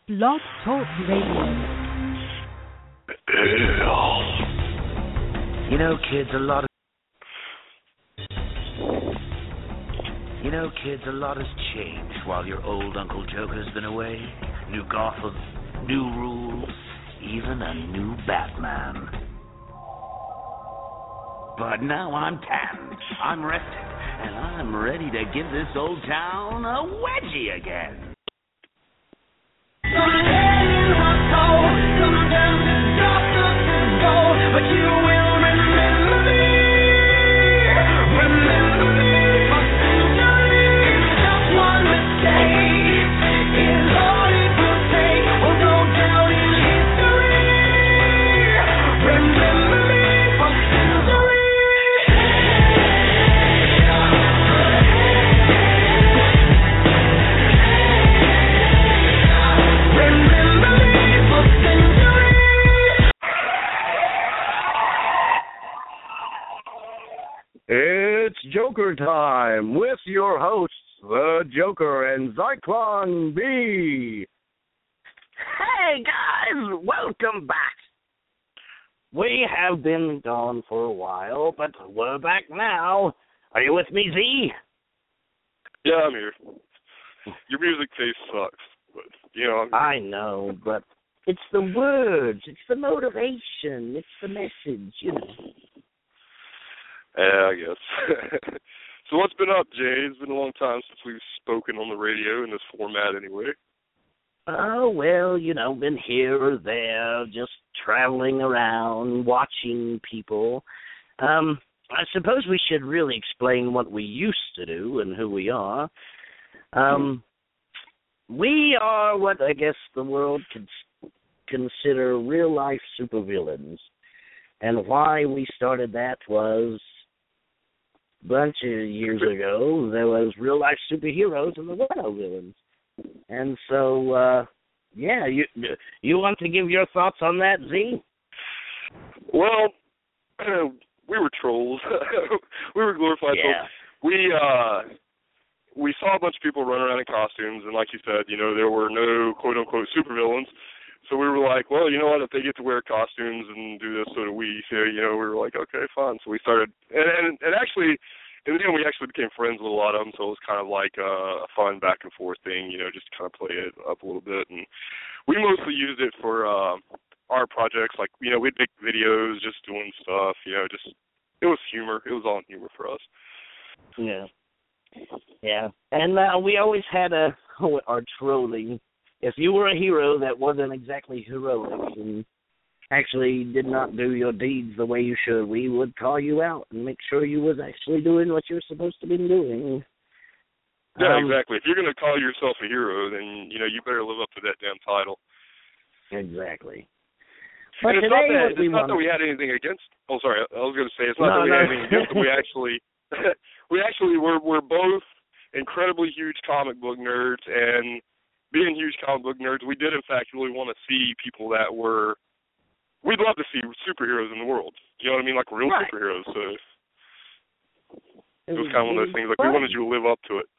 Blog Talk Radio. You know, kids, a lot has changed while your old Uncle Joker's been away. New Gotham, new rules, even a new Batman. But now I'm tanned, I'm rested, and I'm ready to give this old town a wedgie again. But you will remember me. Remember me for centuries. Just one mistake is all it will take. We'll go down in history. Remember me for centuries. Remember me for centuries. It's Joker time with your hosts, the Joker and Zyklon B. Hey guys, welcome back. We have been gone for a while, but we're back now. Are you with me, Z? Yeah, I'm here. Your music taste sucks, but I know, but it's the words, it's the motivation, it's the message, Yeah, I guess. So what's been up, Jay? It's been a long time since we've spoken on the radio in this format anyway. Oh, well, been here or there, just traveling around, watching people. I suppose we should really explain what we used to do and who we are. We are what I guess the world could consider real-life supervillains. And why we started that was bunch of years ago, there was real-life superheroes and there were no villains. And so, you want to give your thoughts on that, Z? Well, we were trolls. We were glorified trolls. We saw a bunch of people run around in costumes, and like you said, there were no quote-unquote supervillains. So we were like, well, you know what, if they get to wear costumes and do this, so do we. So, we were like, okay, fine. So we started, and actually, in the end, we actually became friends with a lot of them, so it was kind of like a fun back and forth thing, just to kind of play it up a little bit. And we mostly used it for our projects, like, we'd make videos, just doing stuff, it was humor. It was all humor for us. Yeah. Yeah. And we always had our trolling. If you were a hero that wasn't exactly heroic and actually did not do your deeds the way you should, we would call you out and make sure you was actually doing what you're supposed to be doing. Yeah, exactly. If you're going to call yourself a hero, then, you better live up to that damn title. Exactly. But it's not that we had anything against. Oh, sorry. I was going to say, it's not that we had anything against them. We actually we're both incredibly huge comic book nerds, and being huge comic book nerds, we did, in fact, really want to see people that we'd love to see superheroes in the world. You know what I mean? Like real superheroes. So it was kind of one of those things, like we wanted you to live up to it.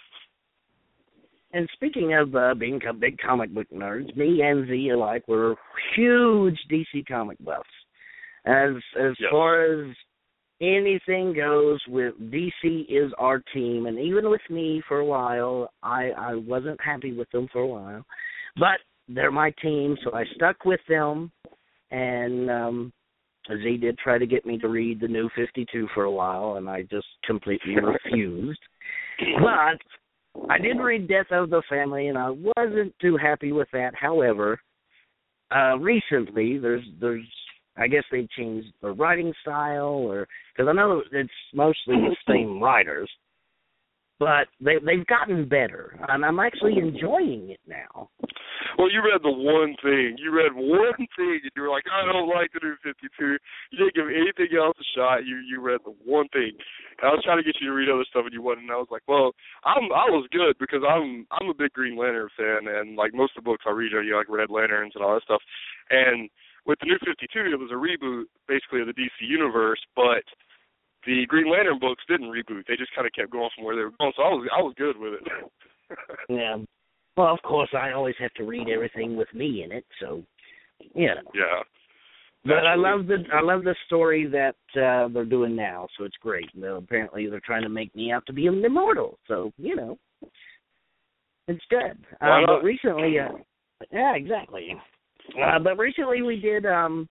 And speaking of being big comic book nerds, me and Z alike were huge DC comic buffs. As far as anything goes, with DC is our team, and even with me for a while, I wasn't happy with them for a while, but they're my team, so I stuck with them, and Z did try to get me to read the New 52 for a while, and I just completely refused, but I did read Death of the Family, and I wasn't too happy with that. However, recently, there's I guess they changed the writing style, because I know it's mostly the same writers, but they've gotten better, and I'm actually enjoying it now. Well, you read the one thing. You read one thing, and you were like, I don't like the New 52. You didn't give anything else a shot. You read the one thing. And I was trying to get you to read other stuff, and you wouldn't. And I was like, well, I was good because I'm a big Green Lantern fan, and like most of the books I read are like Red Lanterns and all that stuff, and with the New 52, it was a reboot, basically, of the DC Universe, but the Green Lantern books didn't reboot. They just kind of kept going from where they were going, so I was good with it. Yeah. Well, of course, I always have to read everything with me in it, so yeah. Yeah. But I love the story that they're doing now, so it's great. Apparently, they're trying to make me out to be an immortal, so it's good. But recently, yeah, exactly. But recently we did.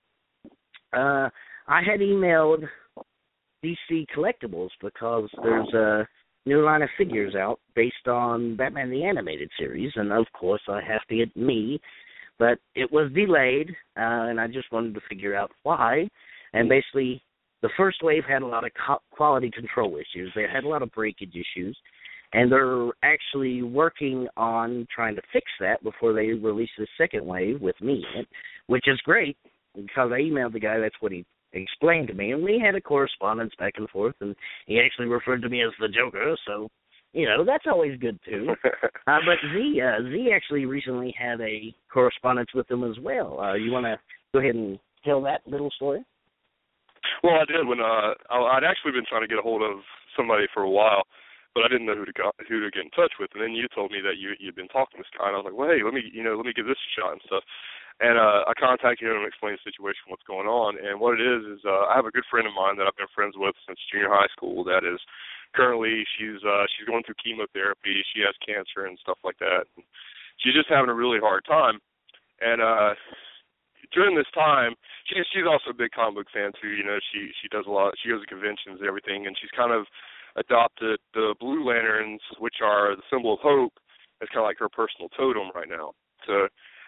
I had emailed DC Collectibles because there's a new line of figures out based on Batman the Animated Series, and of course I have to get me. But it was delayed, and I just wanted to figure out why. And basically, the first wave had a lot of quality control issues. They had a lot of breakage issues, and they're actually working on trying to fix that before they release the second wave with me in it, which is great because I emailed the guy. That's what he explained to me, and we had a correspondence back and forth, and he actually referred to me as the Joker, so that's always good too. But Z actually recently had a correspondence with him as well. You want to go ahead and tell that little story? Well, I did when I'd actually been trying to get a hold of somebody for a while, but I didn't know who to get in touch with. And then you told me that you'd been talking to this guy, and I was like, well, hey, let me give this a shot and stuff. And I contacted him and explained the situation, what's going on. And what it is I have a good friend of mine that I've been friends with since junior high school. That is currently she's going through chemotherapy. She has cancer and stuff like that. And she's just having a really hard time. And during this time, she's also a big comic book fan too. She does a lot. She goes to conventions and everything, and she's kind of adopted the Blue Lanterns, which are the symbol of hope, as kind of like her personal totem right now. So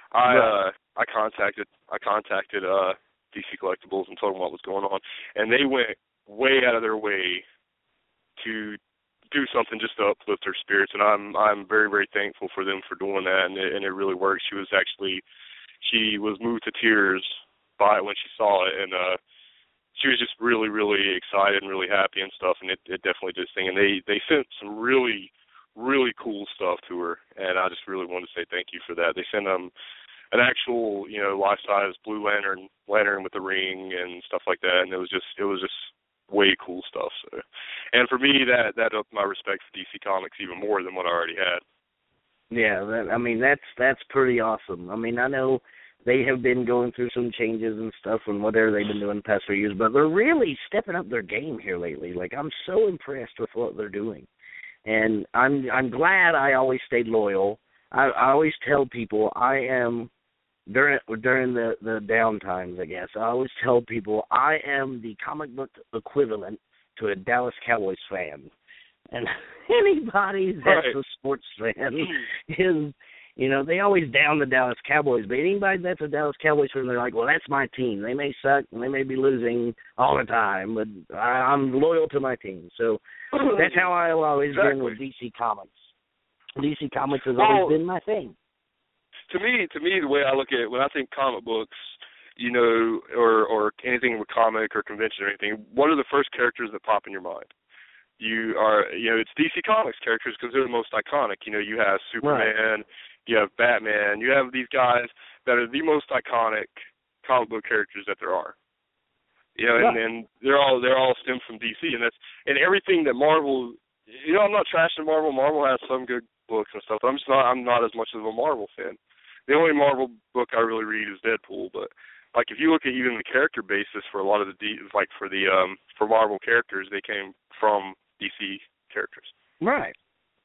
I contacted DC Collectibles and told them what was going on, and they went way out of their way to do something just to uplift her spirits, and I'm very, very thankful for them for doing that, and it really worked. She was moved to tears by it when she saw it, and she was just really, really excited and really happy and stuff, and it definitely did sing. And they sent some really, really cool stuff to her, and I just really wanted to say thank you for that. They sent an actual, life-size Blue Lantern with a ring and stuff like that, and it was just way cool stuff. So, and for me, that upped my respect for DC Comics even more than what I already had. Yeah, that's pretty awesome. I know they have been going through some changes and stuff and whatever they've been doing the past few years, but they're really stepping up their game here lately. Like, I'm so impressed with what they're doing, and I'm glad I always stayed loyal. I always tell people I am during the down times, I guess. I always tell people I am the comic book equivalent to a Dallas Cowboys fan. And anybody that's a sports fan is, they always down the Dallas Cowboys. But anybody that's a Dallas Cowboys fan, they're like, well, that's my team. They may suck and they may be losing all the time, but I'm loyal to my team. So that's how I've always been with DC Comics. DC Comics has always been my thing. To me, the way I look at it, when I think comic books, or anything with comic or convention or anything, what are the first characters that pop in your mind? It's DC Comics characters because they're the most iconic. You have Superman, you have Batman, you have these guys that are the most iconic comic book characters that there are. And they're all stem from DC, and everything that Marvel. I'm not trashing Marvel. Marvel has some good books and stuff, but I'm not as much of a Marvel fan. The only Marvel book I really read is Deadpool, but like if you look at even the character basis for a lot of for Marvel characters, they came from DC characters. Right.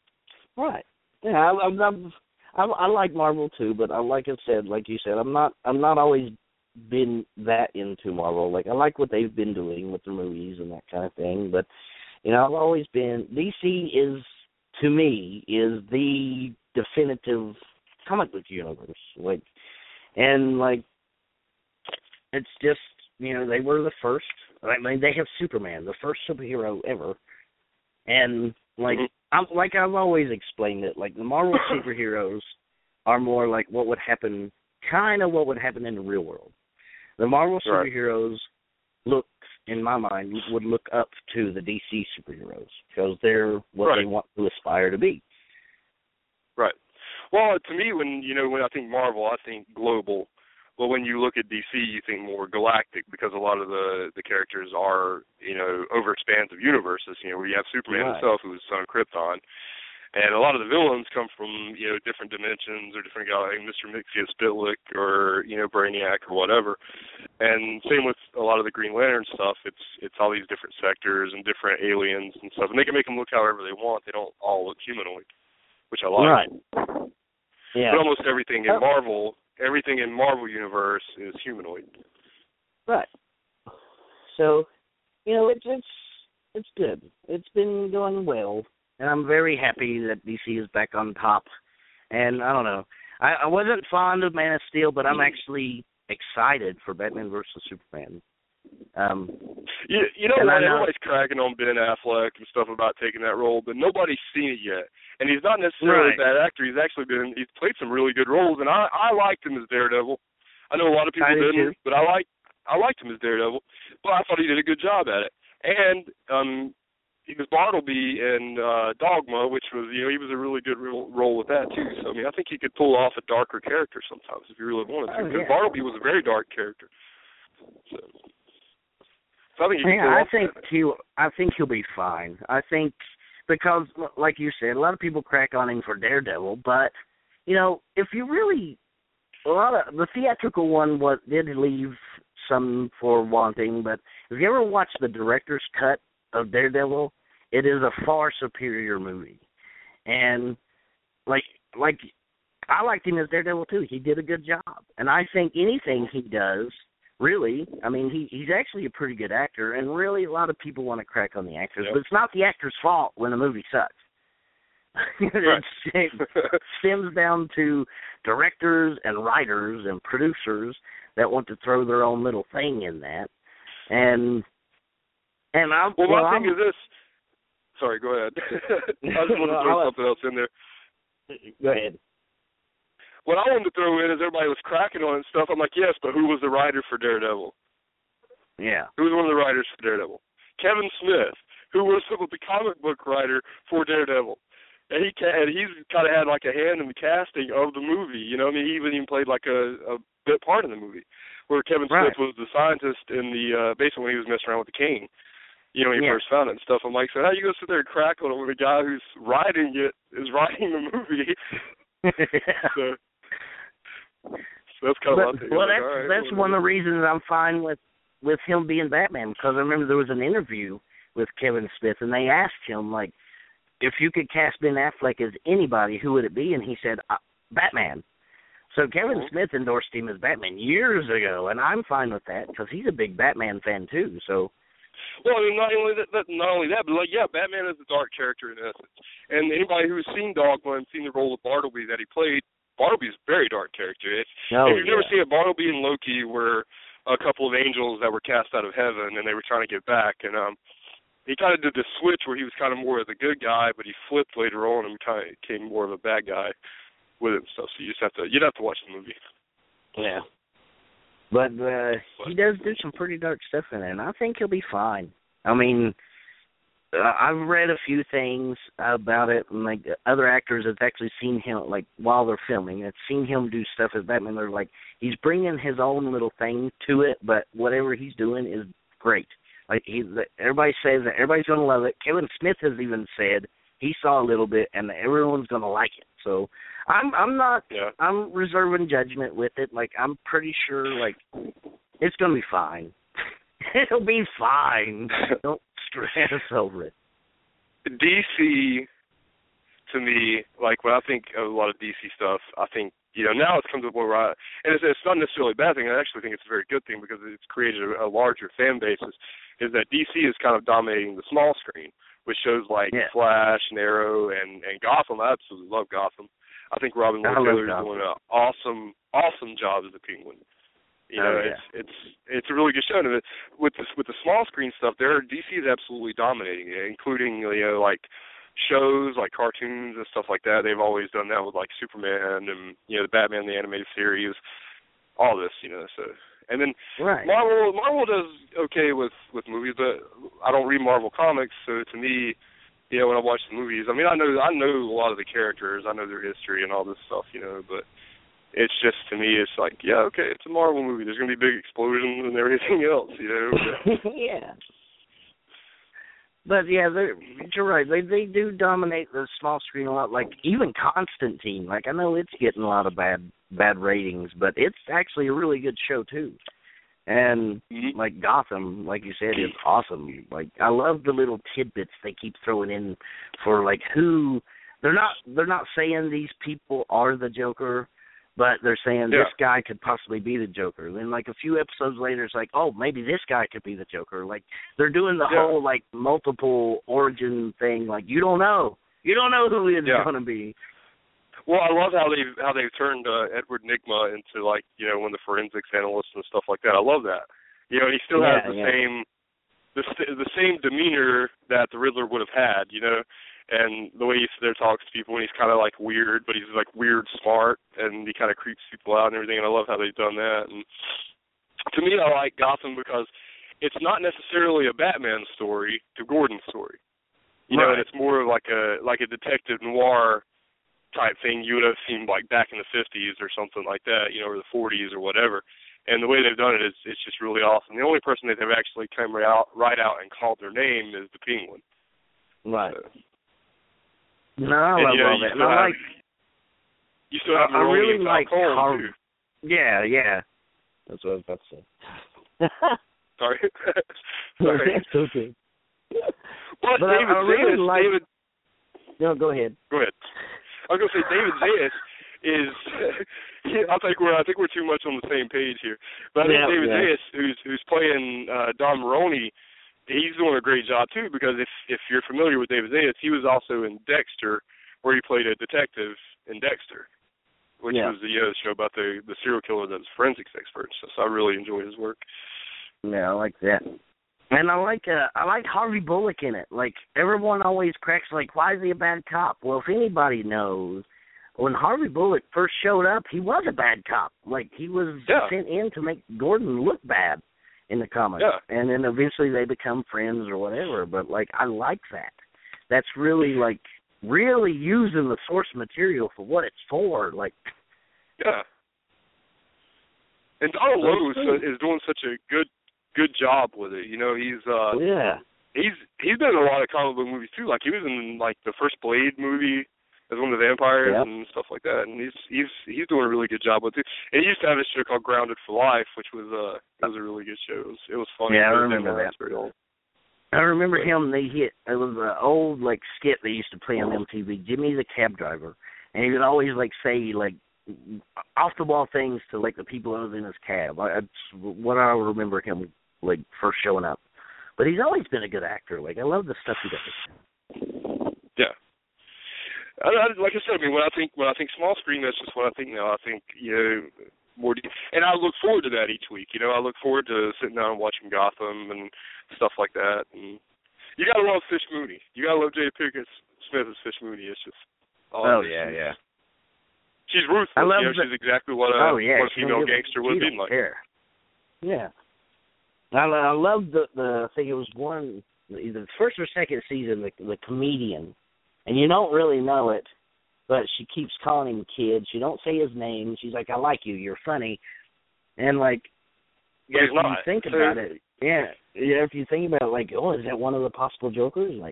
Yeah, I like Marvel too, but like you said, I'm not always been that into Marvel. Like I like what they've been doing with the movies and that kind of thing, but I've always been DC is to me is the definitive comic book universe. It's just they were the first. They have Superman, the first superhero ever, and I've always explained it. Like the Marvel superheroes are more like what would happen in the real world. The Marvel superheroes in my mind, would look up to the DC superheroes because they're what they want to aspire to be. Right. Well, to me, when I think Marvel, I think global. Well, when you look at DC, you think more galactic because a lot of the characters are, over spans of universes. Where you have Superman himself, who was son of Krypton. And a lot of the villains come from, you know, different dimensions or different guys, like Mr. Mxyzptlk or, you know, Brainiac or whatever. And same with a lot of the Green Lantern stuff. It's all these different sectors and different aliens and stuff. And they can make them look however they want. They don't all look humanoid, which I like. Right. Yeah. But almost everything in Marvel Universe is humanoid. Right. So, you know, it's good. It's been going well. And I'm very happy that DC is back on top. And I don't know. I wasn't fond of Man of Steel, but I'm actually excited for Batman versus Superman. You know what? Everybody's cracking on Ben Affleck and stuff about taking that role, but nobody's seen it yet. And he's not necessarily a bad actor. He's played some really good roles, and I liked him as Daredevil. I know a lot of people didn't, but I liked him as Daredevil. But I thought he did a good job at it. And he was Bartleby in Dogma, which was, you know, he was a really good role with that too. So I mean, I think he could pull off a darker character sometimes if he really wanted to. Because Bartleby was a very dark character. So I think I think he'll be fine. I think because, like you said, a lot of people crack on him for Daredevil, but you know, if you really, a lot of the theatrical one did leave some for wanting. But if you ever watch the director's cut of Daredevil, it is a far superior movie. And like I liked him as Daredevil too. He did a good job. And I think anything he does, really, I mean, he's actually a pretty good actor, and really a lot of people want to crack on the actors, but it's not the actor's fault when a movie sucks. It stems down to directors and writers and producers that want to throw their own little thing in that. And my thing is this. Sorry, go ahead. I just want to throw something else in there. Go ahead. What I wanted to throw in is everybody was cracking on it and stuff. I'm like, yes, but who was the writer for Daredevil? Yeah. Who was one of the writers for Daredevil? Kevin Smith, who was the comic book writer for Daredevil. And he's kind of had like a hand in the casting of the movie. You know, I mean, he even played like a bit part in the movie, where Kevin Smith was the scientist in the basically when he was messing around with the King. You know, when he first found it and stuff. I'm like, so how you go sit there and crack on it when the guy who's writing it is writing the movie? so that's kind of my thing. Well, that's one of the reasons I'm fine with him being Batman, because I remember there was an interview with Kevin Smith, and they asked him, like, if you could cast Ben Affleck as anybody, who would it be? And he said, Batman. So Kevin Smith endorsed him as Batman years ago, and I'm fine with that, because he's a big Batman fan, too, so... Well, I mean, not only that, but like, yeah, Batman is a dark character in essence. And anybody who's seen Dogma and seen the role of Bartleby that he played, Bartleby's a very dark character. If you've never seen it, Bartleby and Loki were a couple of angels that were cast out of heaven, and they were trying to get back. And he kind of did this switch where he was kind of more of the good guy, but he flipped later on and kind of became more of a bad guy with it and stuff. So you'd have to watch the movie. Yeah. But he does do some pretty dark stuff in it, and I think he'll be fine. I mean, I've read a few things about it, and like other actors have actually seen him, like while they're filming, have seen him do stuff as Batman. They're like, he's bringing his own little thing to it, but whatever he's doing is great. Like everybody says that everybody's going to love it. Kevin Smith has even said he saw a little bit, and everyone's going to like it. So I'm reserving judgment with it. Like, I'm pretty sure, like, it's going to be fine. It'll be fine. Don't stress over it. DC, to me, like, when I think of a lot of DC stuff, I think, you know, now it's come to the point where and it's not necessarily a bad thing. I actually think it's a very good thing because it's created a larger fan base, is that DC is kind of dominating the small screen with shows like Flash and Arrow and Gotham. I absolutely love Gotham. I think Robin Lord Taylor is doing an awesome job as the Penguin. You know, it's a really good show. And with the small screen stuff, DC is absolutely dominating it, including, you know, like shows like cartoons and stuff like that. They've always done that with like Superman and, you know, the Batman the animated series, all this, you know. So and then Marvel does okay with movies, but I don't read Marvel comics, so to me, you know, when I watch the movies, I mean, I know a lot of the characters, I know their history and all this stuff, you know, but it's just, to me, it's like, yeah, okay, it's a Marvel movie. There's going to be big explosions and everything else, you know. Yeah. But yeah, you're right. They do dominate the small screen a lot. Like even Constantine. Like I know it's getting a lot of bad ratings, but it's actually a really good show too. And like Gotham, like you said, is awesome. Like I love the little tidbits they keep throwing in for like who they're not saying these people are the Joker, but they're saying this guy could possibly be the Joker. Then like a few episodes later, it's like, oh, maybe this guy could be the Joker. Like they're doing the whole like multiple origin thing. Like you don't know who it's going to be. Well, I love how they've turned Edward Nygma into like one of the forensics analysts and stuff like that. I love that. He still has the same demeanor that the Riddler would have had. And the way he sits there talks to people, and he's kind of like weird, but he's like weird smart, and he kind of creeps people out and everything. And I love how they've done that. And to me, I like Gotham because it's not necessarily a Batman story, it's a Gordon story. And it's more like a detective noir type thing you would have seen like back in the 50s or something like that, or the 40s or whatever. And the way they've done it is it's just really awesome. The only person that they've actually come right out and called their name is the Penguin. Right. No, I love it. And I like. You still have. I really like Harvey. Yeah. That's what I was about to say. Sorry. That's okay. But David really Zayas, David. No, go ahead. Go ahead. I was gonna say David Zayas is. I think we're too much on the same page here. But I think David Zayas, who's playing Don Maroney. He's doing a great job, too, because if you're familiar with David Zayas, he was also in Dexter, where he played a detective in Dexter, which was the show about the serial killer that was forensics expert. So I really enjoy his work. Yeah, I like that. And I like Harvey Bullock in it. Like, everyone always cracks, like, why is he a bad cop? Well, if anybody knows, when Harvey Bullock first showed up, he was a bad cop. Like, he was sent in to make Gordon look bad in the comics, and then eventually they become friends or whatever. But like, I like that. That's really like using the source material for what it's for. Like, and Donald Logue is doing such a good job with it. He's been in a lot of comic book movies too. Like he was in like the first Blade movie as one of the vampires and stuff like that, and he's doing a really good job with it. And he used to have a show called Grounded for Life, which was a really good show. It was funny. Yeah, I remember that. I remember him. It was an old like skit they used to play on MTV. Jimmy the Cab Driver, and he would always like say like off the wall things to like the people who was in his cab. That's what I remember him like first showing up. But he's always been a good actor. Like I love the stuff he does. Yeah. Like I said, I mean, when I think small screen, that's just what I think now. I think more, and I look forward to that each week. I look forward to sitting down and watching Gotham and stuff like that. And you gotta love Fish Mooney. You gotta love Jada Pinkett Smith as Fish Mooney. It's just yeah. She's ruthless. She's exactly what a female gangster would be like. Yeah. I love the I think it was either the first or second season, the comedian. And you don't really know it, but she keeps calling him kid. She don't say his name. She's like, I like you. You're funny. And, like, if you think about it, if you think about it, like, oh, is that one of the possible Jokers? Like,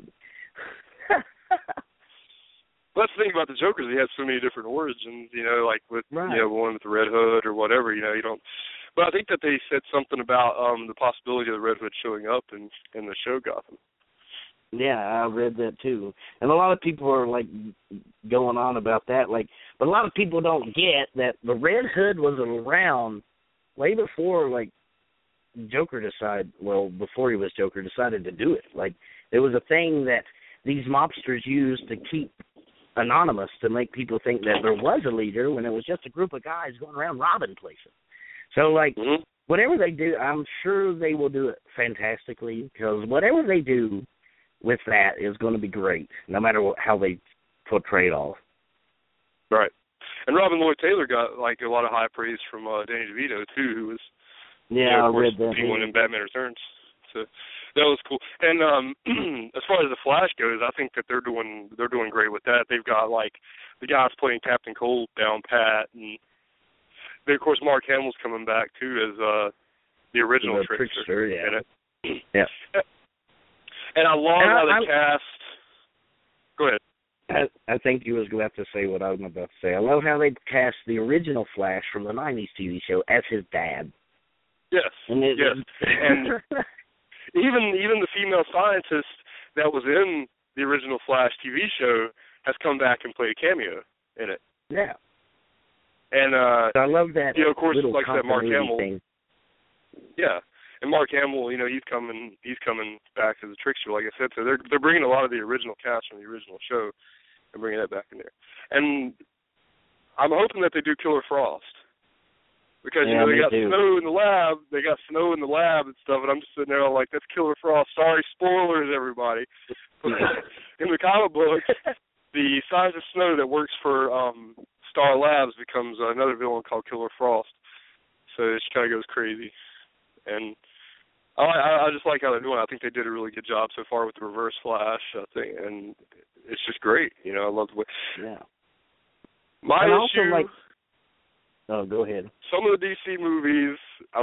well, that's the thing about the Jokers. He has so many different origins, like with, one with the Red Hood or whatever, you don't. But I think that they said something about the possibility of the Red Hood showing up in the show Gotham. Yeah, I read that too. And a lot of people are like going on about that. Like, but a lot of people don't get that the Red Hood was around way before like before he was Joker decided to do it. Like, it was a thing that these mobsters used to keep anonymous to make people think that there was a leader when it was just a group of guys going around robbing places. So like whatever they do, I'm sure they will do it fantastically, because whatever they do with that is going to be great, no matter how they portray it all. Right. And Robin Lloyd Taylor got like a lot of high praise from Danny DeVito too, who was I read that. Penguin in Batman Returns. So that was cool. And as far as the Flash goes, I think that they're doing great with that. They've got like the guys playing Captain Cold down pat, and then, of course Mark Hamill's coming back too as the original Trickster. Yeah. And I love how they cast. Go ahead. I think you was going to have to say what I was about to say. I love how they cast the original Flash from the '90s TV show as his dad. Yes. And even the female scientist that was in the original Flash TV show has come back and played a cameo in it. Yeah. And I love that. You know, of course, little like I said, Mark Hamill. thing. Yeah. And Mark Hamill, you know, he's coming back as a trickster, like I said. So they're bringing a lot of the original cast from the original show and bringing that back in there. And I'm hoping that they do Killer Frost, because you know they got snow in the lab. They got snow in the lab and stuff, and I'm just sitting there all like, that's Killer Frost. Sorry, spoilers, everybody. In the comic book, the scientist Snow that works for Star Labs becomes another villain called Killer Frost. So it just kind of goes crazy. And I just like how they're doing it. I think they did a really good job so far with the Reverse Flash, I think, and it's just great. You know, I love the way. Yeah. My and issue. Also, oh, go ahead. Some of the DC movies,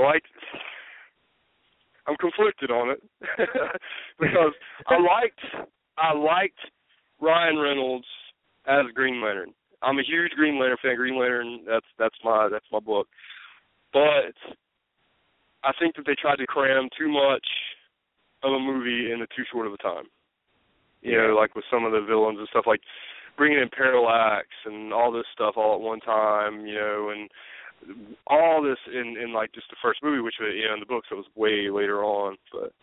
I'm conflicted on it because I liked Ryan Reynolds as Green Lantern. I'm a huge Green Lantern fan. Green Lantern, that's my book, but I think that they tried to cram too much of a movie into too short of a time. You know, like with some of the villains and stuff, like bringing in Parallax and all this stuff all at one time, you know, and all this in like just the first movie, which, you know, in the books it was way later on. But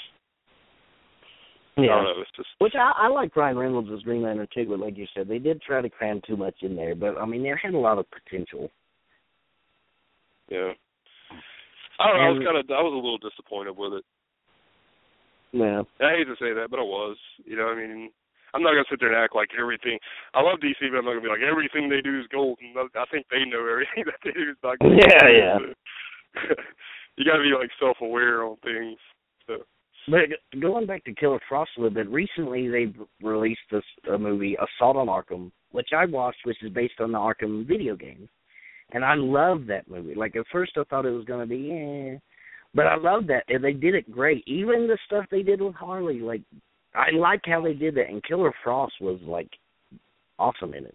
yeah, I don't know, it's just... Which I like Ryan Reynolds as Green Lantern too, but like you said, they did try to cram too much in there. But I mean, they had a lot of potential. Yeah. I don't know. I was a little disappointed with it. Yeah. I hate to say that, but I was. You know, I mean, I'm not gonna sit there and act like everything. I love DC, but I'm not gonna be like everything they do is gold. And I think they know everything that they do is not gold. Yeah. You gotta be like self-aware on things. So. But going back to Killer Frost a little bit, recently they released a movie, Assault on Arkham, which I watched, which is based on the Arkham video game. And I love that movie. Like, at first I thought it was going to be, but I love that. And they did it great. Even the stuff they did with Harley, like, I like how they did that. And Killer Frost was, like, awesome in it.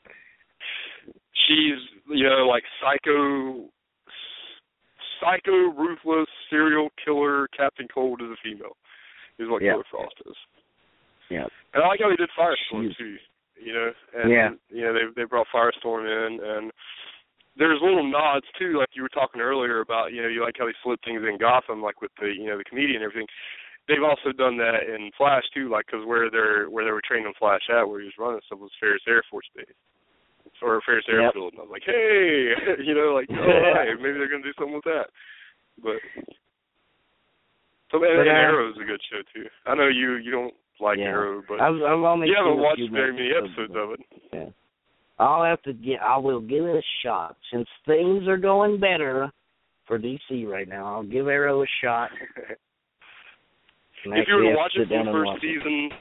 She's, you know, like psycho, ruthless, serial killer, Captain Cold is a female, is what Killer Frost is. Yeah. And I like how they did Firestorm, too, you know. And, you know, they brought Firestorm in, and there's little nods too, like you were talking earlier about, you know, you like how they slip things in Gotham, like with the, you know, the comedian and everything. They've also done that in Flash too, like because where they were training Flash at, where he was running stuff, was Ferris Air Force Base or Ferris Airfield, and I was like, hey, you know, like, all right, maybe they're gonna do something with that. But Arrow's a good show too. I know you don't like Arrow, but I've only you haven't watched very many episodes of it. Yeah. I will give it a shot. Since things are going better for DC right now, I'll give Arrow a shot. If you were to watch it from the first season,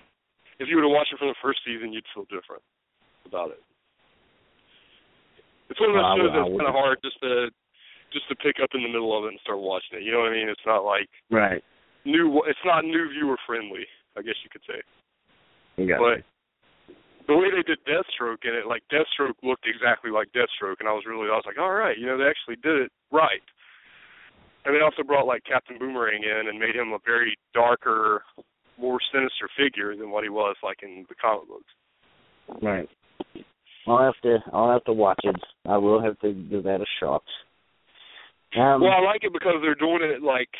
you'd feel different about it. It's one of those shows that's kind of hard just to pick up in the middle of it and start watching it. You know what I mean? It's not like it's not new viewer friendly, I guess you could say. But the way they did Deathstroke in it, like Deathstroke looked exactly like Deathstroke, and I was like, all right, you know, they actually did it right. And they also brought like Captain Boomerang in and made him a very darker, more sinister figure than what he was like in the comic books. Right. I'll have to watch it. I will have to give that a shot. Well, I like it because they're doing it like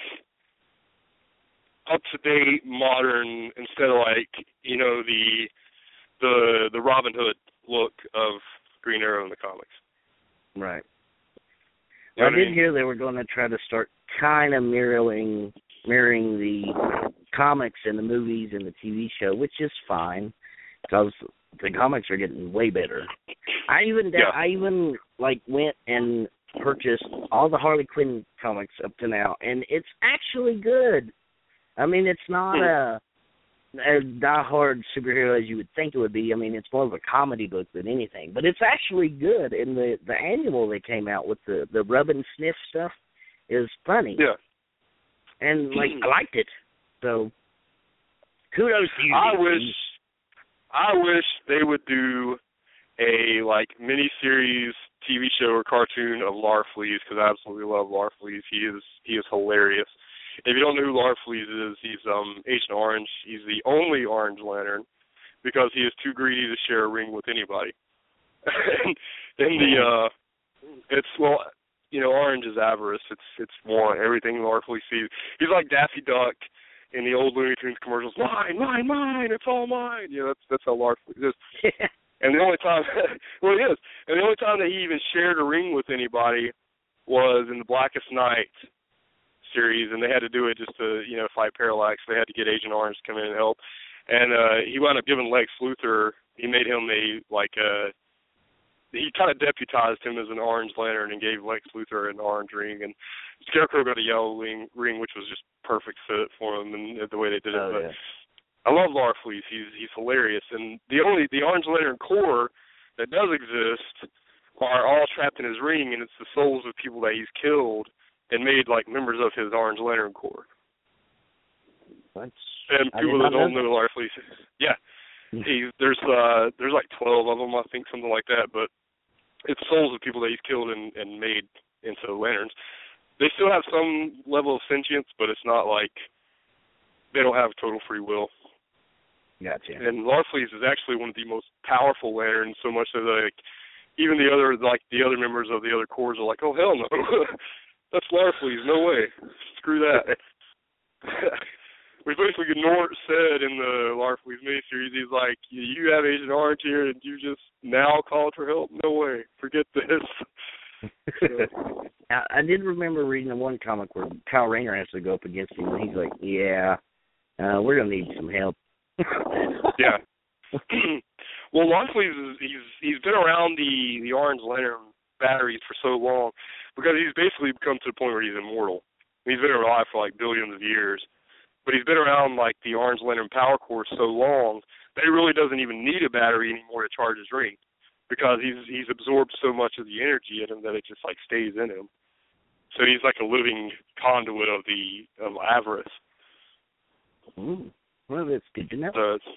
up to date, modern, instead of like, you know, the Robin Hood look of Green Arrow in the comics. Right. I did hear they were going to try to start kind of mirroring the comics and the movies and the TV show, which is fine because the comics are getting way better. I even like went and purchased all the Harley Quinn comics up to now, and it's actually good. I mean, it's not a die-hard superhero as you would think it would be. I mean, it's more of a comedy book than anything. But it's actually good. And the annual they came out with, the rub and sniff stuff, is funny. Yeah. And, like, I liked it. So, Kudos to you. I wish they would do a mini-series TV show or cartoon of Larfleeze, because I absolutely love Larfleeze. He is hilarious. If you don't know who Larfleeze is, he's Agent Orange. He's the only Orange Lantern because he is too greedy to share a ring with anybody. Orange is avarice. It's want everything Larfleeze sees. He's like Daffy Duck in the old Looney Tunes commercials. Mine, it's all mine. That's how Larfleeze is. And the only time, he is. And the only time that he even shared a ring with anybody was in the Blackest Night series, and they had to do it just to, fight Parallax. They had to get Agent Orange to come in and help. And he wound up giving Lex Luthor, he made him he kind of deputized him as an Orange Lantern and gave Lex Luthor an orange ring, and Scarecrow got a yellow ring, which was just perfect fit for him and the way they did it. But I love Larfleeze. He's hilarious, and the Orange Lantern Corps that does exist are all trapped in his ring, and it's the souls of people that he's killed and made members of his Orange Lantern Corps. And people that don't know Larfleeze, there's 12 of them, I think, something like that. But it's souls of people that he's killed and made into lanterns. They still have some level of sentience, but it's not like they don't have total free will. Gotcha. And Larfleeze is actually one of the most powerful lanterns, so much that even the other members of the other corps are like, oh hell no, that's Larfleeze, no way, screw that. Which basically Nort said in the Larfleeze miniseries, he's like, you have Agent Orange here and you just now call for help? No way, forget this. I did remember reading the one comic where Kyle Rayner has to go up against him, and he's like, we're going to need some help. Yeah. Well, Larfleeze he's been around the Orange Lantern batteries for so long because he's basically come to the point where he's immortal. He's been alive for billions of years, but he's been around the Orange Lantern Power Core so long that he really doesn't even need a battery anymore to charge his ring because he's absorbed so much of the energy in him that it just stays in him. So he's like a living conduit of avarice. Ooh. Well, that's good to know.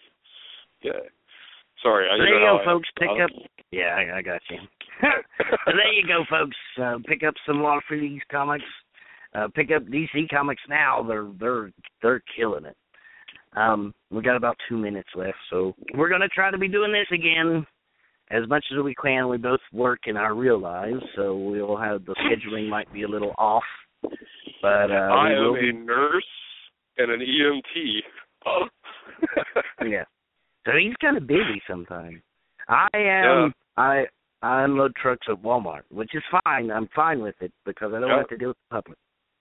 Sorry. There you go, folks. Pick up. Yeah, I got you. There you go, folks. Pick up some Larfleeze comics. Pick up DC Comics now. They're killing it. We got about 2 minutes left, so we're gonna try to be doing this again as much as we can. We both work in our real lives, so we'll have the scheduling might be a little off. But I am a nurse and an EMT. Oh. Yeah. So he's kind of busy sometimes. I am. Yeah. I unload trucks at Walmart, which is fine. I'm fine with it because I don't have to deal with the public.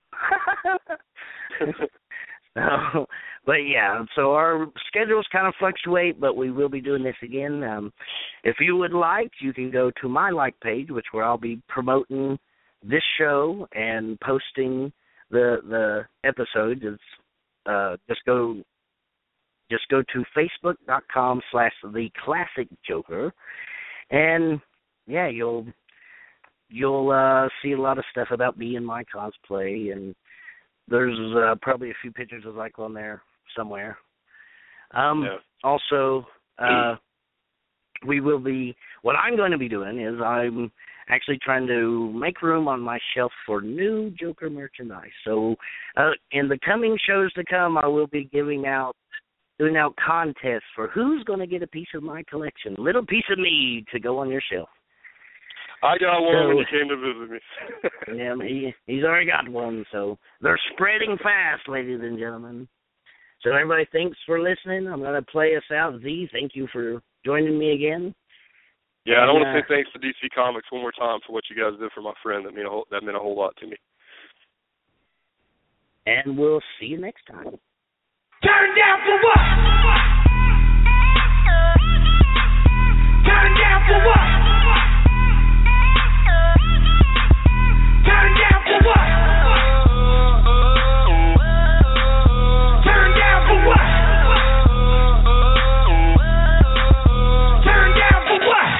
But yeah, so our schedules kind of fluctuate, but we will be doing this again. If you would like, you can go to my page, where I'll be promoting this show and posting the episodes. It's just go to facebook.com/theclassicjoker, and yeah, you'll see a lot of stuff about me and my cosplay, and there's probably a few pictures of Zyklon there somewhere. Also, what I'm going to be doing is I'm actually trying to make room on my shelf for new Joker merchandise. So in the coming shows to come, I will be doing out contests for who's going to get a piece of my collection, a little piece of me to go on your shelf. I got one when you came to visit me. Yeah, he's already got one, so they're spreading fast, ladies and gentlemen. So everybody, thanks for listening. I'm going to play us out. Z, thank you for joining me again. Yeah, and I want to say thanks to DC Comics one more time for what you guys did for my friend. That meant a whole lot to me. And we'll see you next time. Turn down for what? Turn down for what?